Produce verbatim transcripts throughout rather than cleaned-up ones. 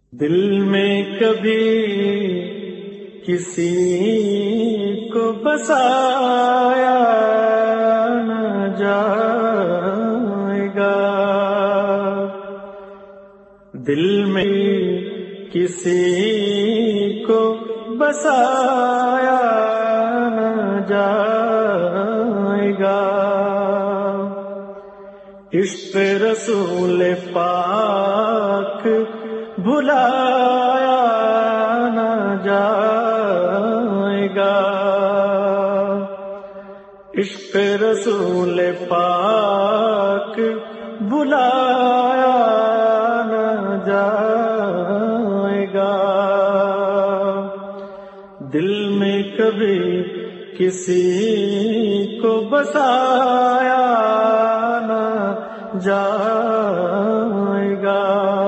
دل میں کبھی کسی کو بسایا نہ جائے گا، دل میں کسی کو بسایا نہ جائے گا، عشق رسول پاک بھلایا نہ جائے گا، عشق رسول پاک بھلایا نہ جائے گا، دل میں کبھی کسی کو بسایا نہ جائے گا،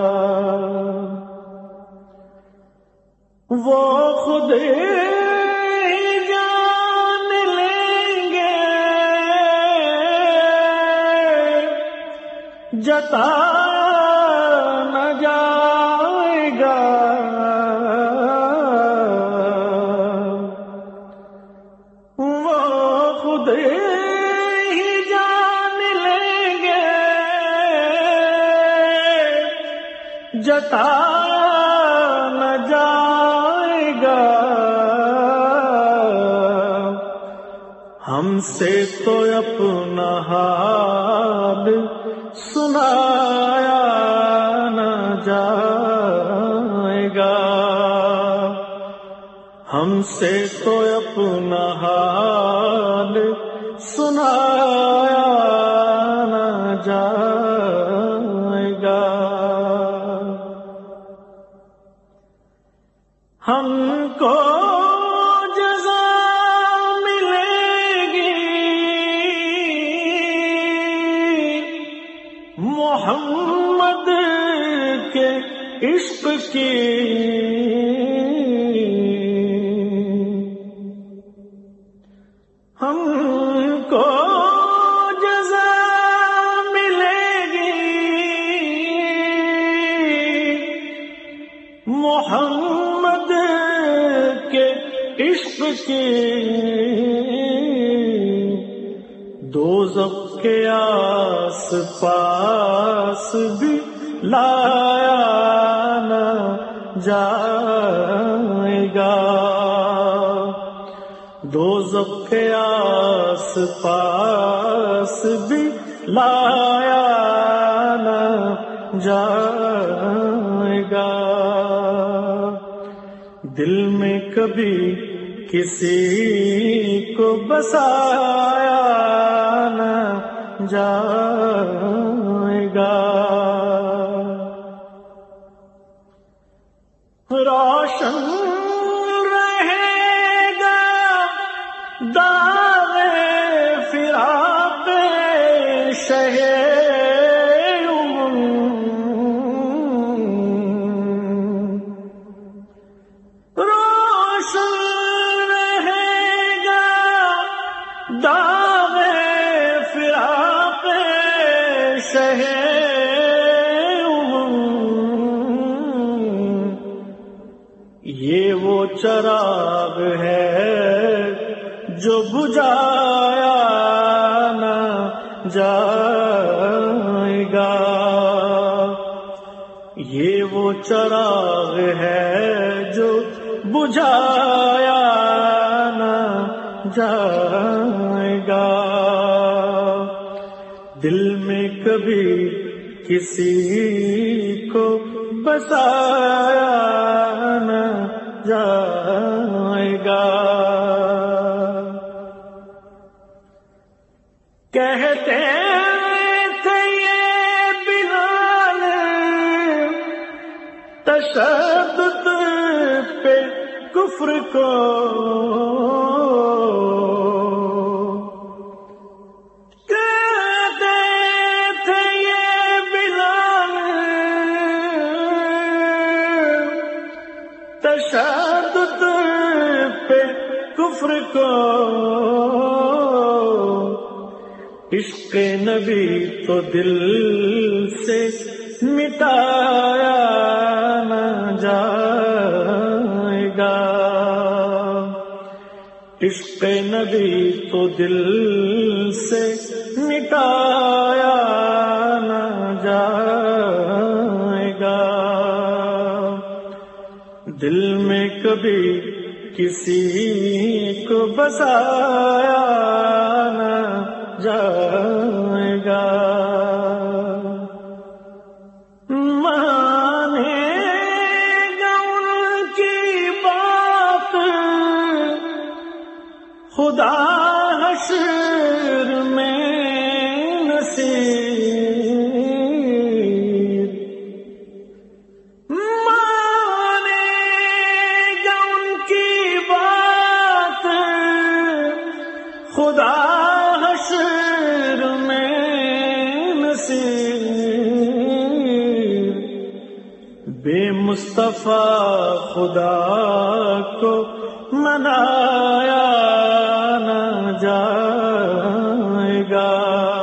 وہ خود جان لیں گے جتا نہ جائے گا، وہ خود ہی جان لیں گے جتا نہ جائے گا، ہم سے تو اپنا حال سنایا نہ جائے گا، ہم سے تو اپنا حال سنایا نہ جائے گا، ہم کو جزا ملے گی محمد کے عشق کی، ہم کو جزا ملے گی محمد کے عشق کی، دوزخ کے آس پاس بھی لایا نہ جائے گا، دوزخ کے آس پاس بھی لایا نہ جائے گا، دل میں کبھی کسی کو بسایا نہ جائے گا، روشن رہے گا داغ فراق شہ داغ فراق شہ یہ وہ چراغ ہے جو بجھایا نہ جائے گا، یہ وہ چراغ ہے جو بجھایا نہ جائے گا، دل میں کبھی کسی کو بسایا نہ جائے گا، کہتے تھے یہ بلال تشدد پہ کفر کو، تشدد پہ کفر کو، عشق نبی تو دل سے مٹایا نہ عشق نبی تو دل سے مٹایا نہ جائے گا، دل میں کبھی کسی کو بسایا نہ جائے گا۔ مانے گا ان کی بات خدا حشر میں نصیب، مانے گا ان کی بات خدا حشر میں نصیب، بے مصطفیٰ خدا کو منایا نہ جائے گا،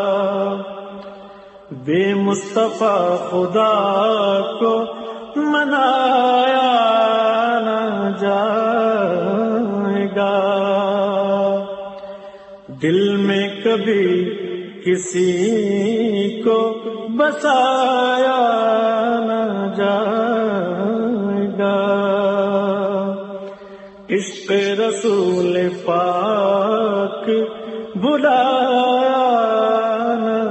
بے مصطفیٰ خدا کو منایا نہ جائے گا، دل میں کبھی کسی کو بسایا نہ جائے گا، عشق رسول پاک بلایا نہ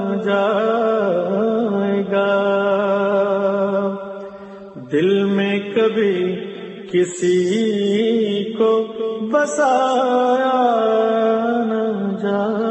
جائے گا، دل میں کبھی کسی کو بسایا نہ جائے گا۔